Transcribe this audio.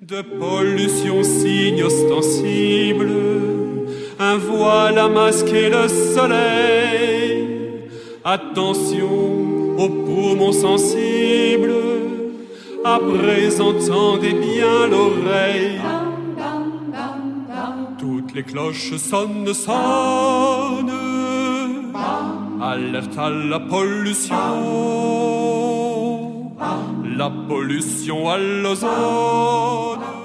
De pollution signe ostensible, un voile a masqué le soleil. Attention aux poumons sensibles, à présent tendez bien l'oreille. Toutes les cloches sonnent, sonnent, alerte à la pollution à l'ozone.